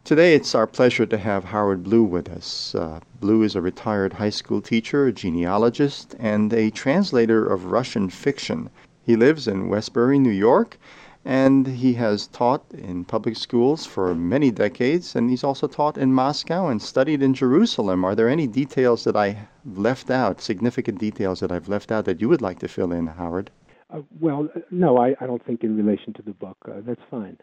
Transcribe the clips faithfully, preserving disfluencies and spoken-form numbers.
Today, it's our pleasure to have Howard Blue with us. Uh, Blue is a retired high school teacher, a genealogist, and a translator of Russian fiction. He lives in Westbury, New York, and he has taught in public schools for many decades, and he's also taught in Moscow and studied in Jerusalem. Are there any details that I left out, significant details that I've left out that you would like to fill in, Howard? Uh, well, no, I, I don't think in relation to the book. Uh, that's fine.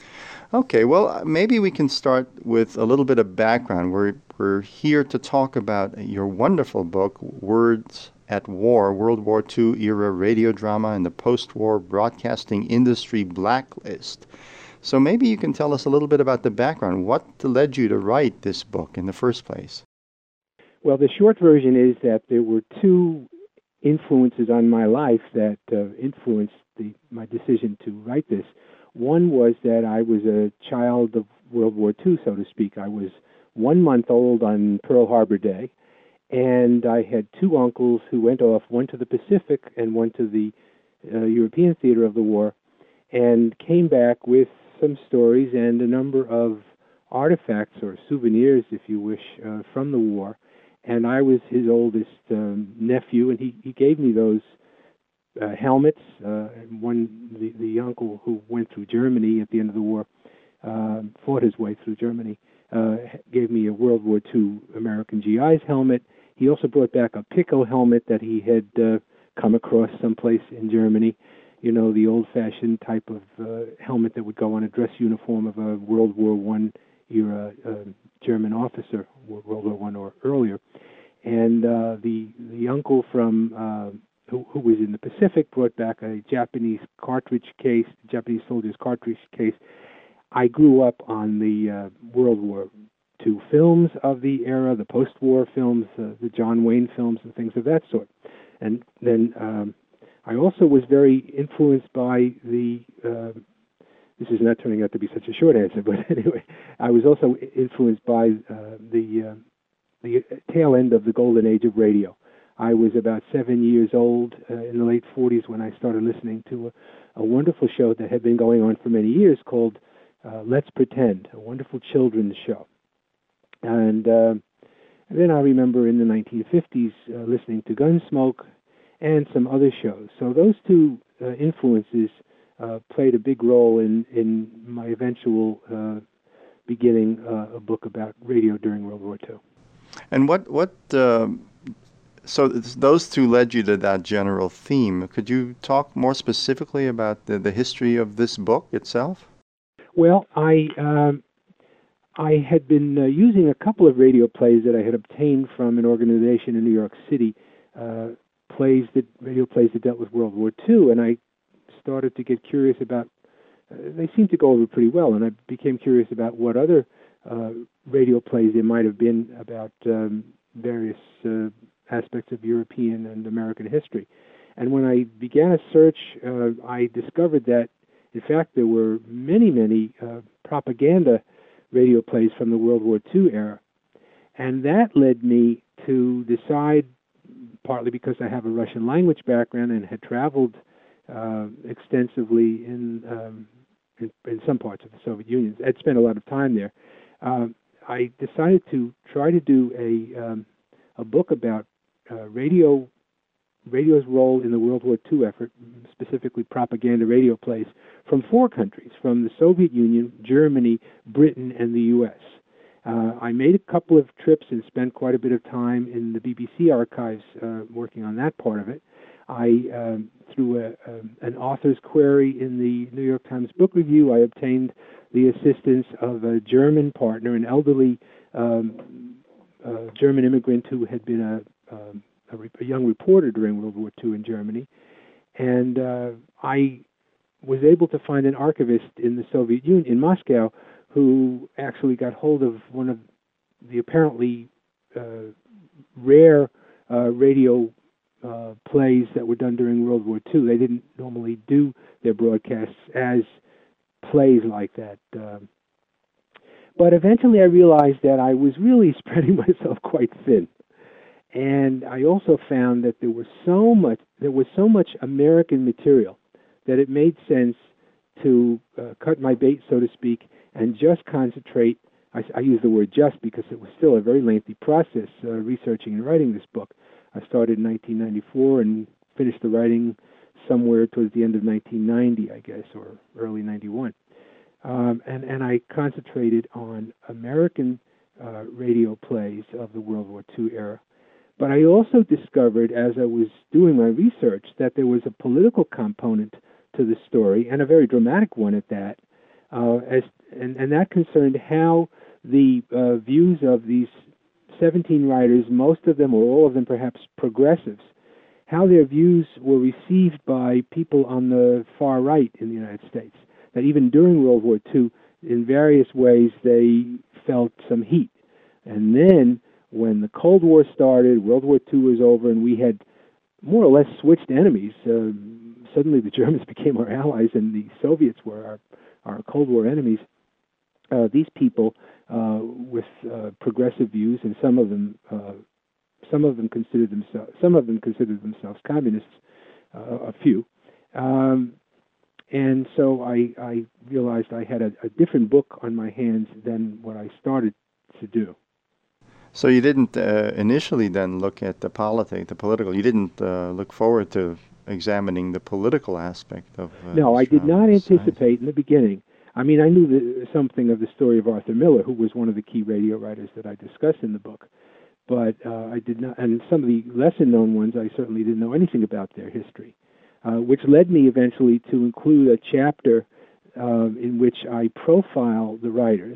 Okay, well, maybe we can start with a little bit of background. We're, we're here to talk about your wonderful book, Words at War, World War Two Era Radio Drama and the Post-War Broadcasting Industry Blacklist. So maybe you can tell us a little bit about the background. What led you to write this book in the first place? Well, the short version is that there were two influences on my life that uh, influenced the, my decision to write this. One was that I was a child of World War Two, so to speak. I was one month old on Pearl Harbor Day, and I had two uncles who went off, one to the Pacific and one to the uh, European theater of the war, and came back with some stories and a number of artifacts or souvenirs, if you wish, uh, from the war. And I was his oldest um, nephew, and he, he gave me those Uh, helmets. Uh, one, the, the uncle who went through Germany at the end of the war, uh, fought his way through Germany, uh, gave me a World War Two American G I's helmet. He also brought back a Pico helmet that he had uh, come across someplace in Germany. You know, the old-fashioned type of uh, helmet that would go on a dress uniform of a World War One era uh, German officer, World War One or earlier. And uh, the the uncle from uh, Who, who was in the Pacific, brought back a Japanese cartridge case, Japanese soldier's cartridge case. I grew up on the uh, World War Two films of the era, the post-war films, uh, the John Wayne films, and things of that sort. And then um, I also was very influenced by the. Uh, this is not turning out to be such a short answer, but anyway, I was also influenced by uh, the uh, the tail end of the golden age of radio. I was about seven years old uh, in the late forties when I started listening to a, a wonderful show that had been going on for many years called uh, Let's Pretend, a wonderful children's show. And, uh, and then I remember in the nineteen fifties uh, listening to Gunsmoke and some other shows. So those two uh, influences uh, played a big role in, in my eventual uh, beginning uh, a book about radio during World War Two. And what, what uh, so those two led you to that general theme. Could you talk more specifically about the, the history of this book itself? Well, I um, I had been uh, using a couple of radio plays that I had obtained from an organization in New York City, uh, plays that radio plays that dealt with World War Two, and I started to get curious about. Uh, they seemed to go over pretty well, and I became curious about what other uh, radio plays there might have been about um, various Uh, aspects of European and American history. And when I began a search, uh, I discovered that, in fact, there were many, many uh, propaganda radio plays from the World War Two era. And that led me to decide, partly because I have a Russian language background and had traveled uh, extensively in, um, in in some parts of the Soviet Union. I'd spent a lot of time there. Uh, I decided to try to do a um, a book about Uh, radio, radio's role in the World War Two effort, specifically propaganda radio plays, from four countries, from the Soviet Union, Germany, Britain, and the U S. Uh, I made a couple of trips and spent quite a bit of time in the B B C archives uh, working on that part of it. I, um, through a, a, an author's query in the New York Times Book Review, I obtained the assistance of a German partner, an elderly um, uh, German immigrant who had been a Um, a, re- a young reporter during World War Two in Germany, and uh, I was able to find an archivist in the Soviet Union, in Moscow, who actually got hold of one of the apparently uh, rare uh, radio uh, plays that were done during World War Two. They didn't normally do their broadcasts as plays like that. Um, but eventually I realized that I was really spreading myself quite thin. And I also found that there was so much there was so much American material that it made sense to uh, cut my bait, so to speak, and just concentrate I, I use the word just because it was still a very lengthy process uh, researching and writing this book. I started in nineteen ninety-four and finished the writing somewhere towards the end of nineteen ninety, I guess, or early ninety-one. Um, and, and I concentrated on American uh, radio plays of the World War Two era. But I also discovered, as I was doing my research, that there was a political component to the story, and a very dramatic one at that, uh, as and, and that concerned how the uh, views of these seventeen writers, most of them or all of them perhaps progressives, how their views were received by people on the far right in the United States. That even during World War Two, in various ways, they felt some heat. And then, when the Cold War started, World War Two was over, and we had more or less switched enemies. Uh, suddenly the Germans became our allies, and the Soviets were our, our Cold War enemies. Uh, these people uh, with uh, progressive views, and some of them, uh, some of them considered themselves, some of them considered themselves communists. Uh, a few. Um, And so I, I realized I had a, a different book on my hands than what I started to do. So you didn't uh, initially then look at the politics, the political. You didn't uh, look forward to examining the political aspect of. Uh, no, I did not anticipate in the beginning. I mean, I knew the, something of the story of Arthur Miller, who was one of the key radio writers that I discuss in the book. But uh, I did not, and some of the lesser-known ones, I certainly didn't know anything about their history. Uh, which led me eventually to include a chapter uh, in which I profile the writers,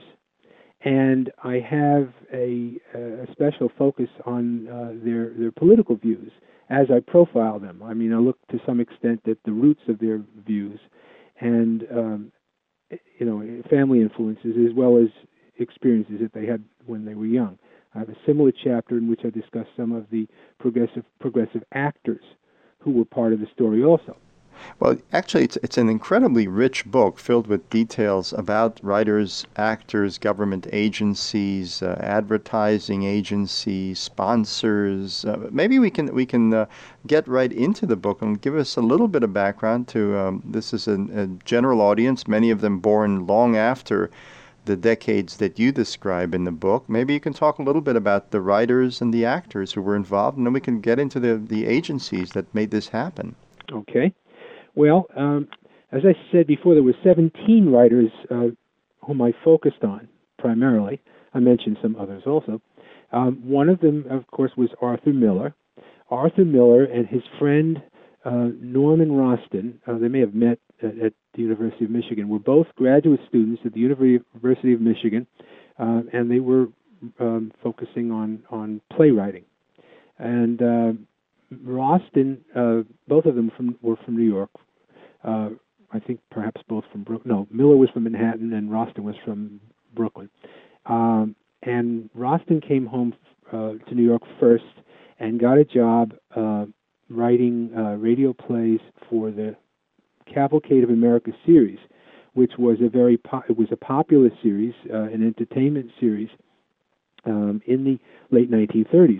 and I have a, a special focus on uh, their their political views as I profile them. I mean, I look to some extent at the roots of their views, and um, you know, family influences as well as experiences that they had when they were young. I have a similar chapter in which I discuss some of the progressive progressive actors who were part of the story also. Well, actually, it's it's an incredibly rich book filled with details about writers, actors, government agencies, uh, advertising agencies, sponsors. Uh, maybe we can we can uh, get right into the book and give us a little bit of background to. Um, this is a, a general audience, many of them born long after the decades that you describe in the book. Maybe you can talk a little bit about the writers and the actors who were involved, and then we can get into the, the agencies that made this happen. Okay. Well, um, as I said before, there were seventeen writers uh, whom I focused on primarily. I mentioned some others also. Um, one of them, of course, was Arthur Miller. Arthur Miller and his friend uh, Norman Roston, uh, they may have met at, at the University of Michigan, were both graduate students at the University of Michigan, uh, and they were um, focusing on, on playwriting. And uh, Roston, uh, both of them from, were from New York. Uh, I think perhaps both from Brooklyn. No, Miller was from Manhattan and Roston was from Brooklyn. Um, and Roston came home uh, to New York first and got a job uh, writing uh, radio plays for the Cavalcade of America series, which was a very po- it was a popular series, uh, an entertainment series um, in the late nineteen thirties.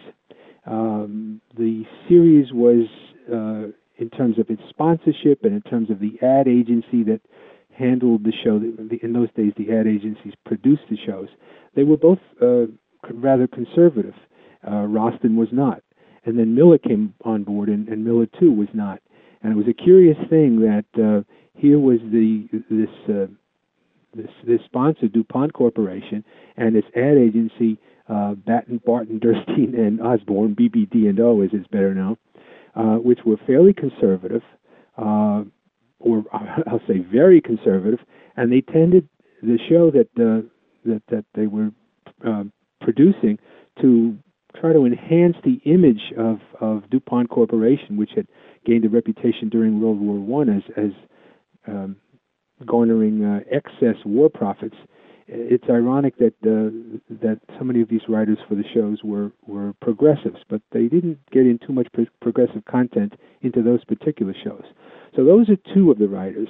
Um, the series was, uh, in terms of its sponsorship and in terms of the ad agency that handled the show, the, in those days the ad agencies produced the shows, they were both uh, rather conservative. Uh, Roston was not. And then Miller came on board, and, and Miller, too, was not. And it was a curious thing that uh, here was the this, uh, this this sponsor, DuPont Corporation, and its ad agency, uh, Batten, Barton, Durstein, and Osborne, B B D and O, as it's better known, uh, which were fairly conservative, uh, or I'll say very conservative, and they tended the show that uh, that that they were uh, producing to try to enhance the image of, of DuPont Corporation, which had gained a reputation during World War One as as um, garnering uh, excess war profits. It's ironic that uh, that so many of these writers for the shows were, were progressives, but they didn't get in too much pro- progressive content into those particular shows. So those are two of the writers.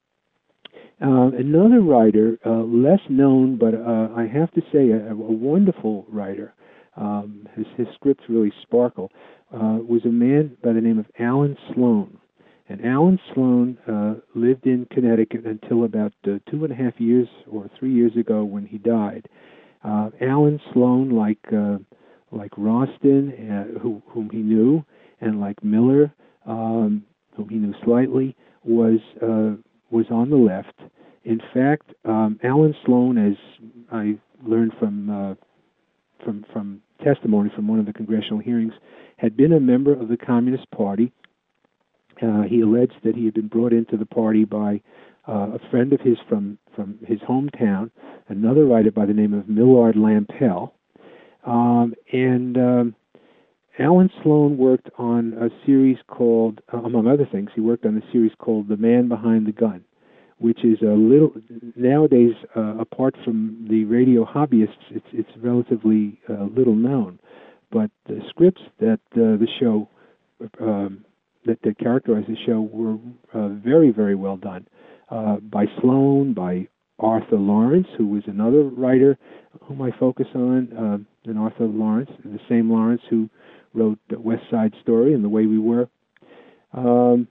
Uh, another writer, uh, less known, but uh, I have to say a, a wonderful writer, um, his, his scripts really sparkle, uh, was a man by the name of Alan Sloan. And Alan Sloan uh, lived in Connecticut until about uh, two and a half years or three years ago when he died. Uh, Alan Sloan, like uh, like Roston, uh, who, whom he knew, and like Miller, um, whom he knew slightly, was uh, was on the left. In fact, um, Alan Sloan, as I learned from uh, from from testimony from one of the congressional hearings, had been a member of the Communist Party. Uh, he alleged that he had been brought into the party by uh, a friend of his from, from his hometown, another writer by the name of Millard Lampell. Um, and um, Alan Sloan worked on a series called, uh, among other things, he worked on a series called The Man Behind the Gun, which is a little, nowadays, uh, apart from the radio hobbyists, it's, it's relatively uh, little known. But the scripts that uh, the show um, that, that characterized the show were uh, very, very well done uh, by Sloan, by Arthur Lawrence, who was another writer whom I focus on, uh, and Arthur Lawrence, the same Lawrence who wrote West Side Story and The Way We Were. Um,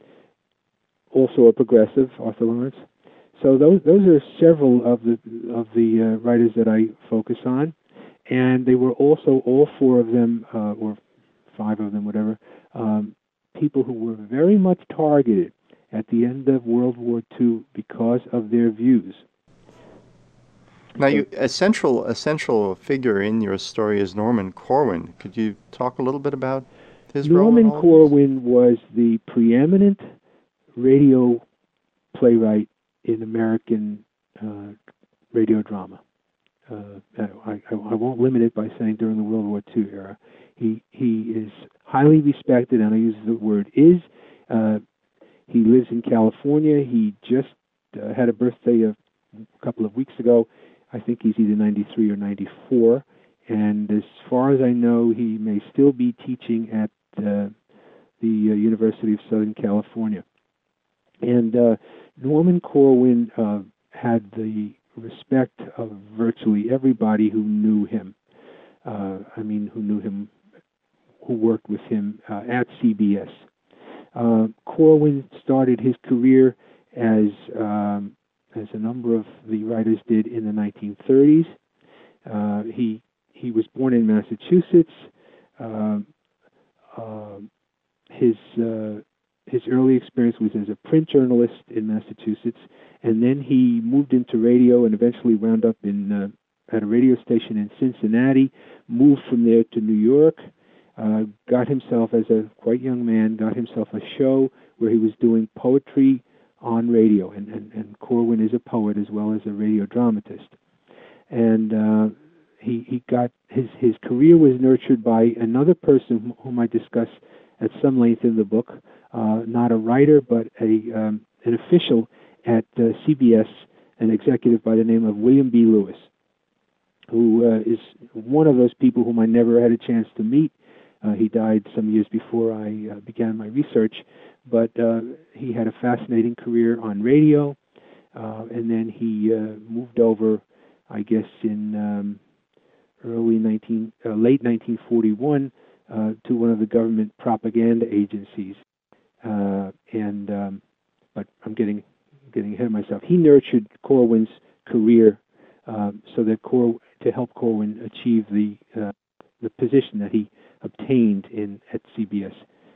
also a progressive, Arthur Lawrence. So those those are several of the of the uh, writers that I focus on, and they were also all four of them, uh, or five of them, whatever. Um, people who were very much targeted at the end of World War Two because of their views. Now, you, a central a central figure in your story is Norman Corwin. Could you talk a little bit about his Norman role in all Corwin was the preeminent radio playwright in American uh, radio drama. Uh, I, I, I won't limit it by saying during the World War Two era. He he is highly respected, and I use the word is. Uh, he lives in California. He just uh, had a birthday a couple of weeks ago. I think he's either ninety-three or ninety-four. And as far as I know, he may still be teaching at uh, the uh, University of Southern California. And uh, Norman Corwin uh, had the respect of virtually everybody who knew him. Uh, I mean, who knew him, who worked with him uh, at C B S. Uh, Corwin started his career as um, as a number of the writers did in the nineteen thirties. Uh, he he was born in Massachusetts. Uh, uh, his uh, his early experience was as a print journalist in Massachusetts, and then he moved into radio and eventually wound up in uh, at a radio station in Cincinnati. Moved from there to New York. Uh, got himself, as a quite young man, got himself a show where he was doing poetry on radio, and, and, and Corwin is a poet as well as a radio dramatist. And uh, he he got his his career was nurtured by another person whom I discuss at some length in the book, uh, not a writer but a um, an official at uh, C B S, an executive by the name of William B. Lewis, who uh, is one of those people whom I never had a chance to meet. Uh, he died some years before I uh, began my research, but uh, he had a fascinating career on radio, uh, and then he uh, moved over, I guess, in um, early nineteen, uh, late nineteen forty-one uh, to one of the government propaganda agencies. Uh, and um, but I'm getting getting ahead of myself. He nurtured Corwin's career uh, so that Cor- to help Corwin achieve the uh, the position that he obtained in at C B S.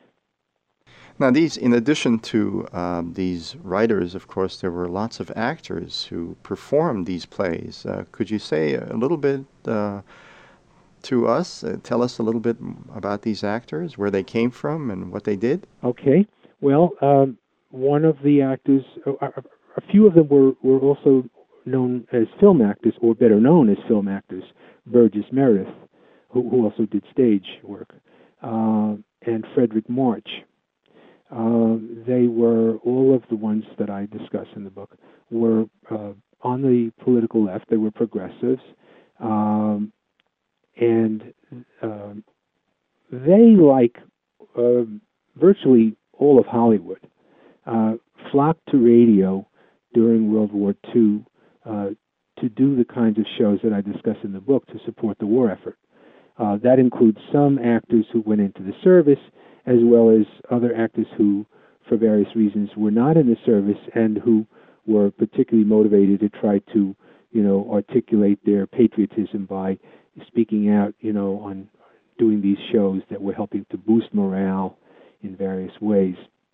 Now, these, in addition to um, these writers, of course, there were lots of actors who performed these plays. Uh, could you say a little bit uh, to us, uh, tell us a little bit about these actors, where they came from and what they did? Okay. Well, um, one of the actors, a, a few of them were, were also known as film actors, or better known as film actors. Burgess Meredith, who, who also did stage work, uh, and Frederick March. Uh, they were, all of the ones that I discuss in the book, were uh, on the political left. They were progressives. Um, and uh, they, like uh, virtually all of Hollywood, uh, flocked to radio during World War Two uh, to do the kinds of shows that I discuss in the book to support the war effort. Uh, that includes some actors who went into the service, as well as other actors who, for various reasons, were not in the service and who were particularly motivated to try to you know, articulate their patriotism by speaking out, you know, on doing these shows that were helping to boost morale in various ways.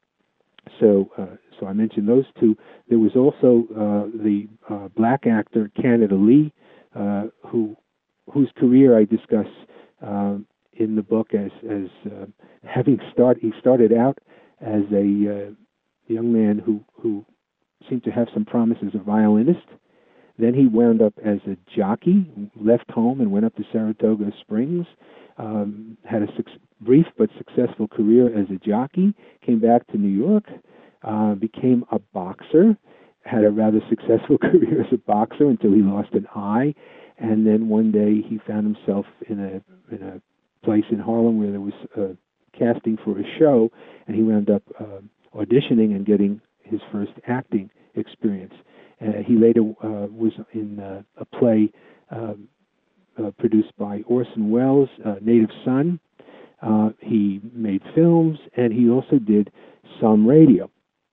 So, uh, so I mentioned those two. There was also uh, the uh, black actor Canada Lee, uh, who whose career I discuss uh, in the book as as uh, having start. He started out as a uh, young man who who seemed to have some promise as a violinist. Then he wound up as a jockey, left home and went up to Saratoga Springs, um, had a su- brief but successful career as a jockey, came back to New York, uh, became a boxer, had a rather successful career as a boxer until he lost an eye, and then one day he found himself in a in a place in Harlem where there was uh, casting for a show, and he wound up uh, auditioning and getting his first acting experience. Uh, he later uh, was in uh, a play um, uh, produced by Orson Welles, uh, Native Son. Uh, he made films, and he also did some radio.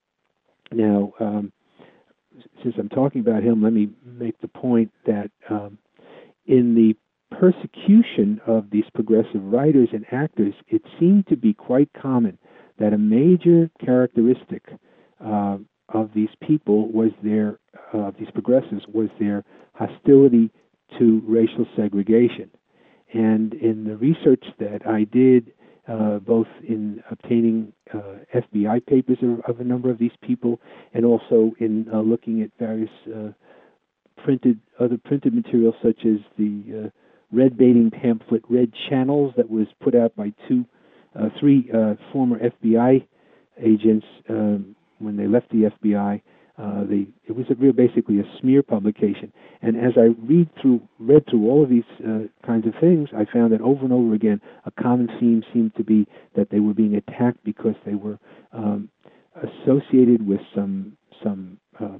Now, um, since I'm talking about him, let me make the point that um, in the persecution of these progressive writers and actors, it seemed to be quite common that a major characteristic uh, of these people was their, uh, these progressives, was their hostility to racial segregation. And in the research that I did, uh, both in obtaining uh, F B I papers of, of a number of these people, and also in uh, looking at various uh, printed, other printed materials, such as the uh, red baiting pamphlet, Red Channels, that was put out by two, uh, three uh, former F B I agents um, when they left the F B I. Uh, they, it was a real, basically a smear publication. And as I read through, read through all of these uh, kinds of things, I found that over and over again, a common theme seemed to be that they were being attacked because they were um, associated with some some uh,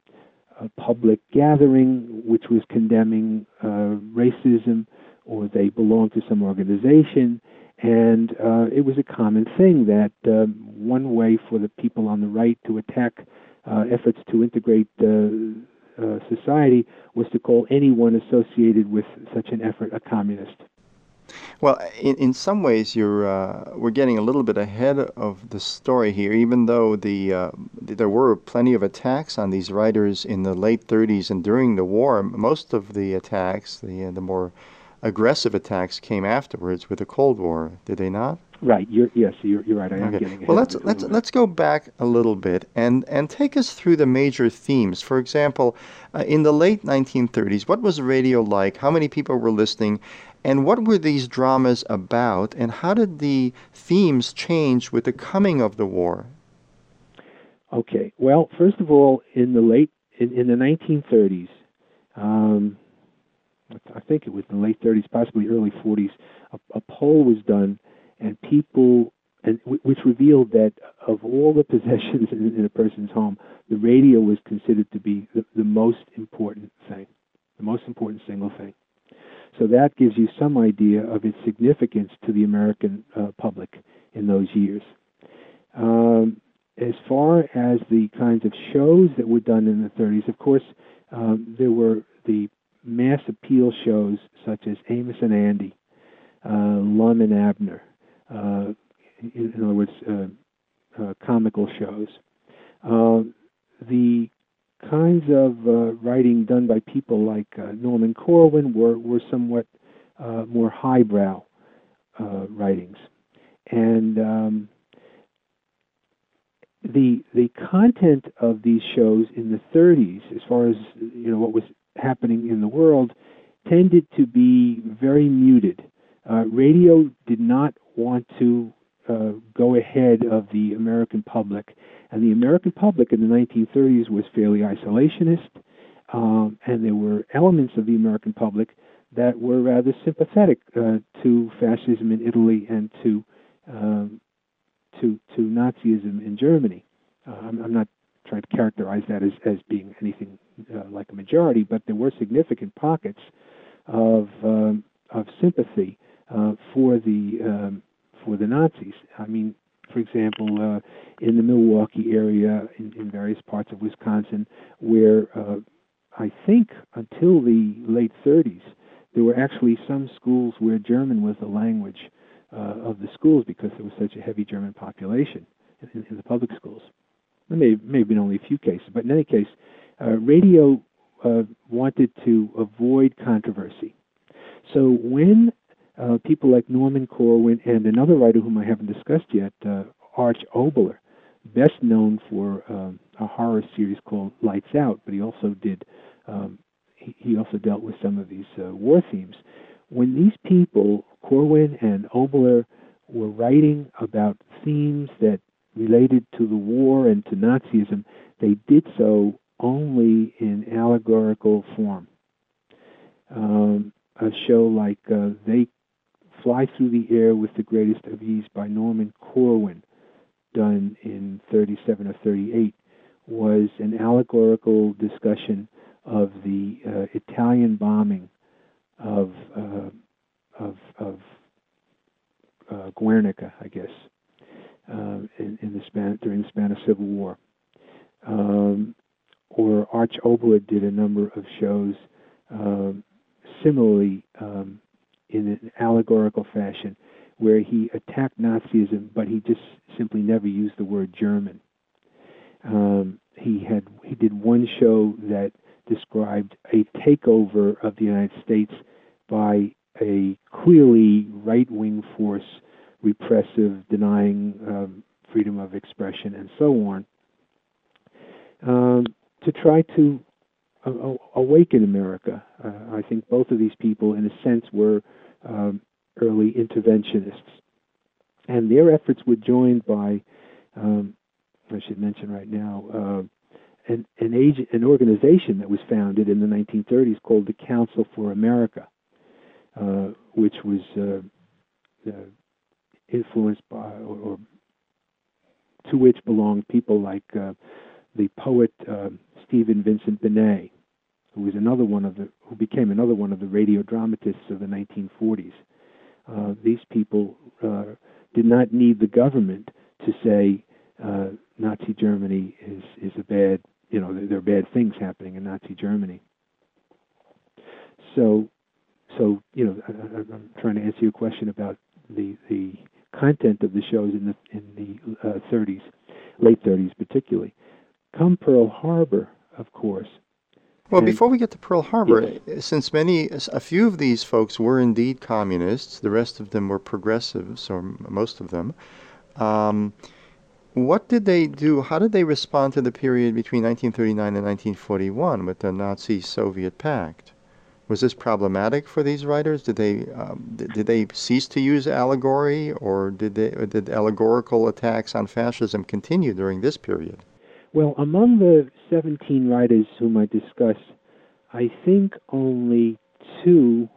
a public gathering which was condemning uh, racism, or they belonged to some organization. And uh, it was a common thing that um, one way for the people on the right to attack uh, efforts to integrate uh, uh, society was to call anyone associated with such an effort a communist. Well, in, in some ways, you're uh, we're getting a little bit ahead of the story here. Even though the uh, there were plenty of attacks on these writers in the late thirties and during the war, most of the attacks, the uh, the more aggressive attacks, came afterwards with the Cold War. Did they not? Right. You're, yes, you're, you're right. I am Okay. getting ahead Well, of let's this a let's little bit. let's go back a little bit and and take us through the major themes. For example, uh, in the late nineteen thirties, what was radio like? How many people were listening? And what were these dramas about? And how did the themes change with the coming of the war? Okay. Well, first of all, in the late in, in the nineteen thirties, um, I think it was the late thirties, possibly early forties, a, a poll was done, and people, and which revealed that of all the possessions in, in a person's home, the radio was considered to be the, the most important thing, the most important single thing. So that gives you some idea of its significance to the American uh, public in those years. Um, as far as the kinds of shows that were done in the thirties, of course, um, there were the mass appeal shows such as Amos and Andy, uh, Lum and Abner, uh, in, in other words, uh, uh, comical shows. Uh, the kinds of uh, writing done by people like uh, Norman Corwin were, were somewhat uh, more highbrow uh, writings. And um, the the content of these shows in the thirties, as far as you know what was happening in the world, tended to be very muted. Uh, radio did not want to uh, go ahead of the American public, and the American public in the nineteen thirties was fairly isolationist, um, and there were elements of the American public that were rather sympathetic uh, to fascism in Italy and to um, to to Nazism in Germany. Uh, I'm, I'm not trying to characterize that as, as being anything uh, like a majority, but there were significant pockets of um, of sympathy uh, for the um, for the Nazis. I mean, for example, uh, in the Milwaukee area, in, in various parts of Wisconsin, where uh, I think until the late thirties, there were actually some schools where German was the language uh, of the schools because there was such a heavy German population in, in the public schools. There may, may have been only a few cases, but in any case, uh, radio uh, wanted to avoid controversy. So when uh, people like Norman Corwin and another writer whom I haven't discussed yet, uh, Arch Oboler, best known for um, a horror series called Lights Out, but he also did, um, he, he also dealt with some of these uh, war themes. When these people, Corwin and Oboler, were writing about themes that related to the war and to Nazism, they did so only in allegorical form. Um, a show like uh, They Fly Through the Air with the Greatest of Ease by Norman Corwin, done in thirty-seven or thirty-eight, was an allegorical discussion of the uh, Italian bombing of uh, of, of uh, Guernica, I guess, uh, in, in the Span- during the Spanish Civil War. Um, or Arch Oboler did a number of shows um, similarly um, in an allegorical fashion, where he attacked Nazism, but he just simply never used the word German. Um, he had he did one show that described a takeover of the United States by a clearly right-wing force, repressive, denying um, freedom of expression, and so on, um, to try to uh, awaken America. Uh, I think both of these people, in a sense, were um, early interventionists. And their efforts were joined by, um, I should mention right now, uh, an, an, age, an organization that was founded in the nineteen thirties called the Council for America, uh, which was uh, uh, influenced by, or, or to which belonged people like uh, the poet uh, Stephen Vincent Benet, who was another one of the, who became another one of the radio dramatists of the nineteen forties. Uh, these people uh, did not need the government to say uh, Nazi Germany is, is a bad, you know, there, there are bad things happening in Nazi Germany. So, so you know, I, I'm trying to answer your question about the the content of the shows in the in the uh, thirties, late thirties particularly. Come Pearl Harbor, of course. Well, and, before we get to Pearl Harbor, yes. since many, a few of these folks were indeed communists, the rest of them were progressives, or most of them. Um, what did they do? How did they respond to the period between nineteen thirty-nine and nineteen forty-one with the Nazi-Soviet pact? Was this problematic for these writers? Did they um, did, did they cease to use allegory, or did they or did allegorical attacks on fascism continue during this period? Well, among the seventeen writers whom I discussed, I think only two,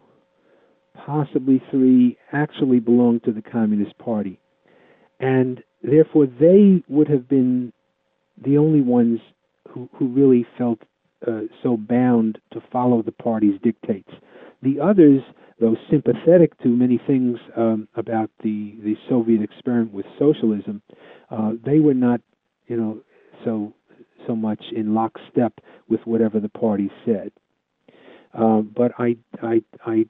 possibly three, actually belonged to the Communist Party. And therefore, they would have been the only ones who, who really felt uh, so bound to follow the party's dictates. The others, though sympathetic to many things um, about the, the Soviet experiment with socialism, uh, they were not, you know, so so much in lockstep with whatever the party said. Uh, but I, I, I,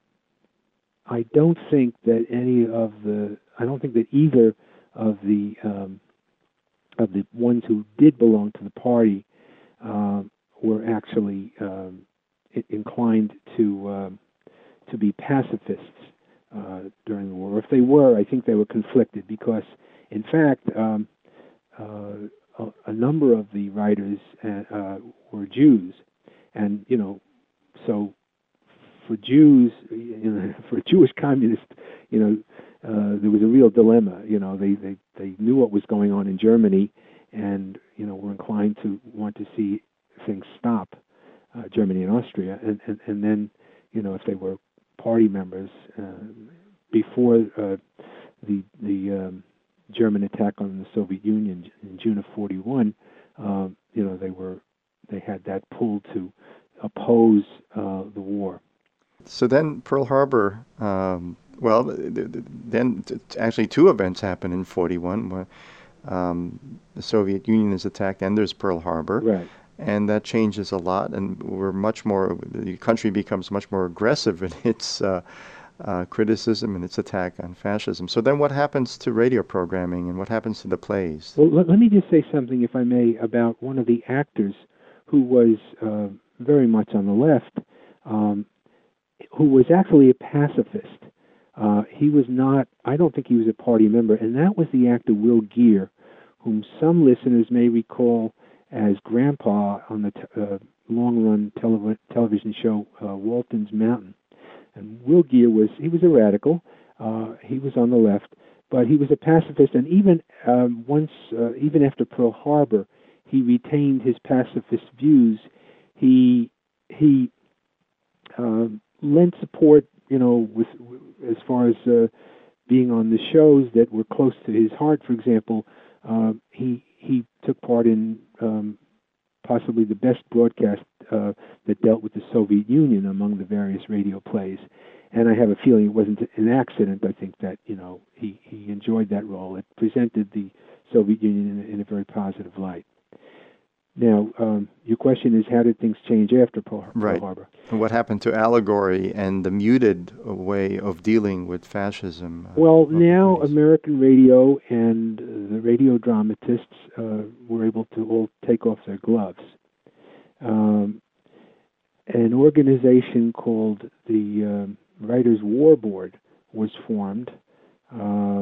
I don't think that any of the, I don't think that either of the um, of the ones who did belong to the party uh, were actually um, inclined to um, to be pacifists uh, during the war. If they were, I think they were conflicted because, in fact, um, uh, a, a number of the writers uh, were Jews, and you know, so for Jews, you know, for a Jewish communist, you know, uh, there was a real dilemma. You know, they, they they knew what was going on in Germany, and you know, were inclined to want to see things stop, uh, Germany and Austria, and, and and then, you know, if they were party members uh, before uh, the the um, German attack on the Soviet Union in June of forty-one, uh, you know, they were they had that pull to oppose uh, the war. So then Pearl Harbor, um, well, then actually two events happen in forty-one. Um, the Soviet Union is attacked, and there's Pearl Harbor. Right. and that changes a lot, and we're much more, the country becomes much more aggressive in its uh, uh, criticism and its attack on fascism. So then what happens to radio programming and what happens to the plays? Well, let, let me just say something, if I may, about one of the actors who was uh, very much on the left, um, who was actually a pacifist. Uh, he was not, I don't think he was a party member, and that was the actor Will Geer, whom some listeners may recall as Grandpa on the t- uh, long-run tele- television show uh, Walton's Mountain. And Will Geer was, he was a radical, uh, he was on the left, but he was a pacifist, and even um, once, uh, even after Pearl Harbor, he retained his pacifist views. He, he uh, lent support, you know, with, as far as uh, being on the shows that were close to his heart. For example, uh, he he took part in um, possibly the best broadcast uh, that dealt with the Soviet Union among the various radio plays. And I have a feeling it wasn't an accident. I think that, you know, he, he enjoyed that role. It presented the Soviet Union in, in a very positive light. Now, um, your question is, how did things change after Pearl, Pearl Right. Harbor? And what happened to allegory and the muted way of dealing with fascism? Uh, Well, of the now thirties? American radio and the radio dramatists uh, were able to all take off their gloves. Um, an organization called the um Writers' War Board was formed uh,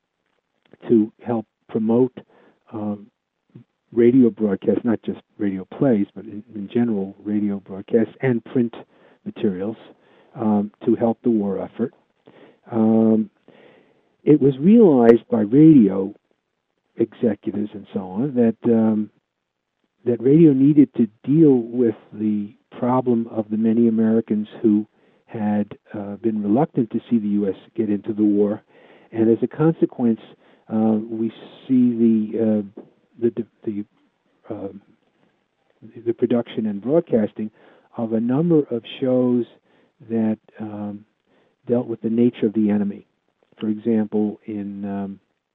to help promote um, radio broadcasts, not just radio plays, but in, in general radio broadcasts and print materials um, to help the war effort. Um, it was realized by radio executives and so on that um, that radio needed to deal with the problem of the many Americans who had uh, been reluctant to see the U S get into the war, and as a consequence, uh, we see the uh, the the uh, the production and broadcasting of a number of shows that um, dealt with the nature of the enemy. For example, in um,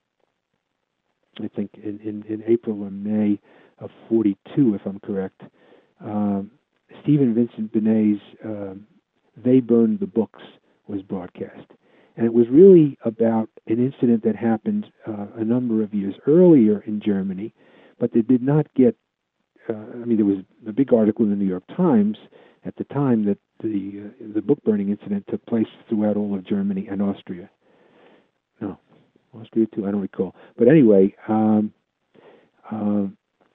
I think in, in, in April or May of forty-two, if I'm correct, um, Stephen Vincent Benet's um, They Burned the Books was broadcast. And it was really about an incident that happened uh, a number of years earlier in Germany, but they did not get, uh, I mean, there was a big article in the New York Times at the time that the, uh, the book burning incident took place throughout all of Germany and Austria. No, Austria too, I don't recall. But anyway, um, uh,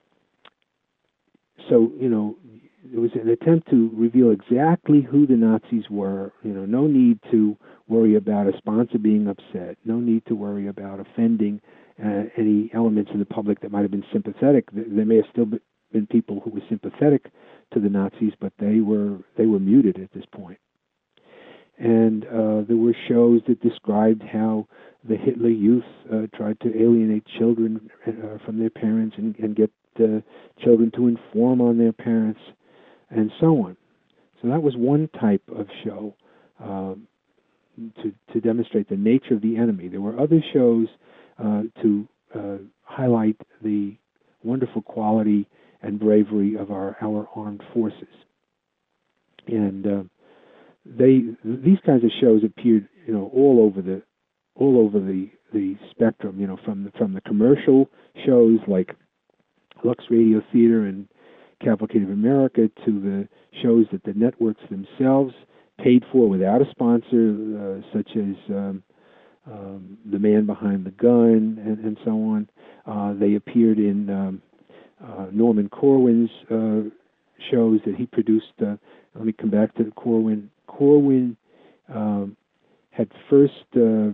so, you know, it was an attempt to reveal exactly who the Nazis were. You know, no need to worry about a sponsor being upset. No need to worry about offending uh, any elements of the public that might have been sympathetic. There may have still been people who were sympathetic to the Nazis, but they were they were muted at this point. And uh, there were shows that described how the Hitler Youth uh, tried to alienate children uh, from their parents and, and get uh, children to inform on their parents, and so on. So that was one type of show uh, to, to demonstrate the nature of the enemy. There were other shows uh, to uh, highlight the wonderful quality and bravery of our, our armed forces. And uh, they these kinds of shows appeared, you know, all over the all over the, the spectrum, you know, from the, from the commercial shows like Lux Radio Theater and Cavalcade of America to the shows that the networks themselves paid for without a sponsor, uh, such as um, um, The Man Behind the Gun and, and so on. Uh, they appeared in um, uh, Norman Corwin's uh, shows that he produced. Uh, let me come back to Corwin. Corwin um, had first, uh,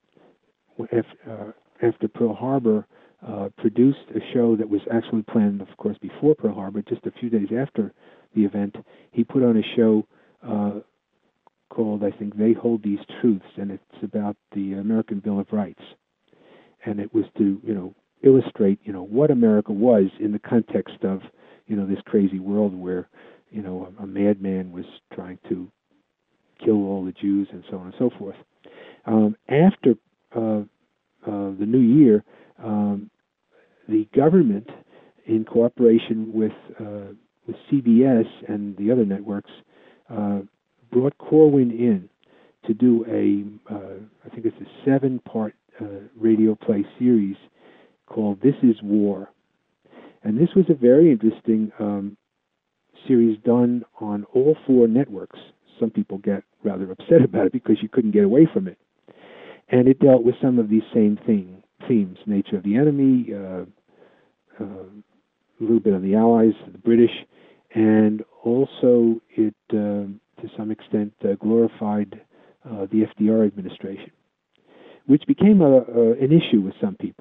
after Pearl Harbor, Uh, produced a show that was actually planned, of course, before Pearl Harbor, just a few days after the event. He put on a show uh, called, I think, They Hold These Truths, and it's about the American Bill of Rights. And it was to, you know, illustrate, you know, what America was in the context of, you know, this crazy world where, you know, a, a madman was trying to kill all the Jews and so on and so forth. Um, after uh, uh, the new year, um, the government in cooperation with uh, with C B S and the other networks, uh, brought Corwin in to do a, uh, I think it's a seven-part uh, radio play series called This Is War. And this was a very interesting um, series done on all four networks. Some people get rather upset about it because you couldn't get away from it. And it dealt with some of these same thing, themes, nature of the enemy, uh, uh, a little bit on the Allies, the British, and also it, uh, to some extent, uh, glorified uh, the F D R administration, which became a, a, an issue with some people.